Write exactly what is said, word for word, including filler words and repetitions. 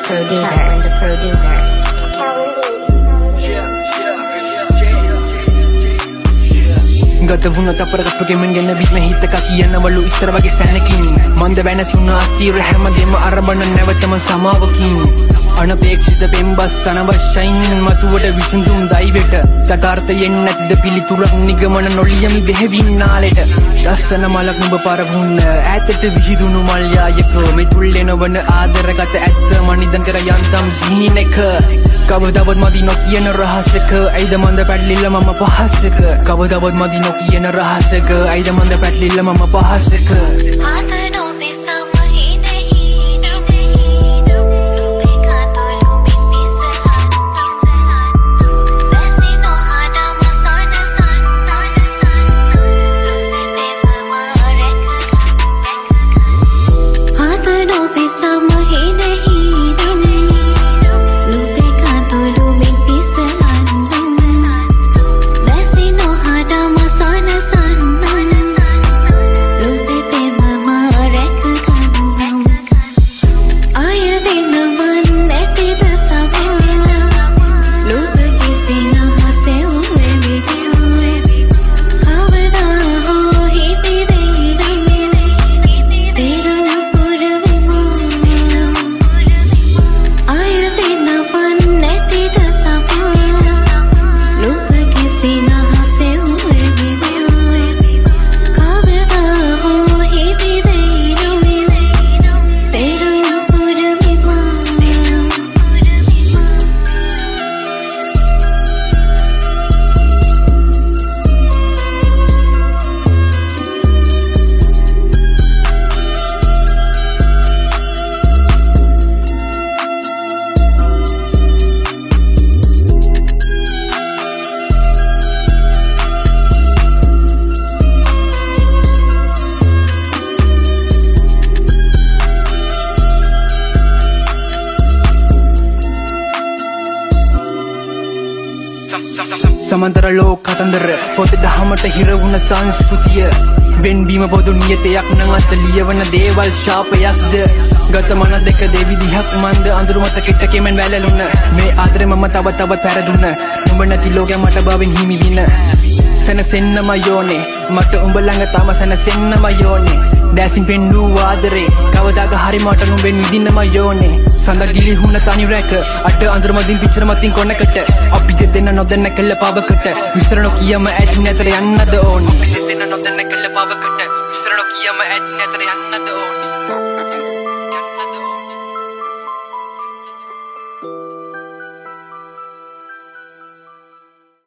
producer, Calvin the producer. ගත වුණ තපර කප්පගෙමෙන් ගෙන බිත්ම හිතක කියනවලු ඉස්සර වගේ සැනකින් මන්ද වෙනසුන අස්තිර හැමදේම අරබන නැවතම සමාවකින් අනපේක්ෂිත පෙම්බස් අනවශ්‍යයින් මතුවට විසඳුම් දයිවෙට සකාර්ථයෙන් නැතිද පිළිතුරක් නිගමන නොලියමි බෙහෙවින්නාලෙට ලස්සන මලක් නුඹ පරවුන්න ඈතට විහිදුණු මල්යායක මෙතුල්ලෙනවන ආදරගත ඇත්ත මනිදන් කර යන්තම් සිහිනෙක කවදාවත් මදි නොකියන රහසක ඇයිද මන්ද පැටලිල්ල මම පහසක කවදාවත් මදි නොකියන රහසක ඇයිද මන්ද පැටලිල්ල මම පහසක සමන්තර ලෝක කතන්දර පොතේ දහමට හිර වුණ සංස්කෘතිය වෙන්වීම පොදු නියතයක් නම් අත ලියවන දේවල් ශාපයක්ද ගත මන දෙක දෙවිදිහක් මන්ද අඳුරු මත කෙට කෙමෙන් වැළලුන මේ ආදරේ මම තව තවත් පැරදුන නුඹ නැති ලෝකෙ මට බවින් හිමි වින සනසෙන්නම යෝනේ මට උඹ ළඟ තම සනසෙන්නම යෝනේ දැසින් පෙන්නූ ආදරේ කවදාක හරි මට නුඹෙන් විඳින්නම යෝනේ සඳ ගිලිහුණ තනි රැක අට අඳුර මදින් පිච්චර මතින් කොනකට අපි දෙන්න නොදන්න කළ පවකට විස්තර නොකියම ඇති නැතර යන්නද ඕනේ අපි දෙන්න නොදන්න කළ පවකට විස්තර නොකියම ඇති නැතර යන්නද ඕනේ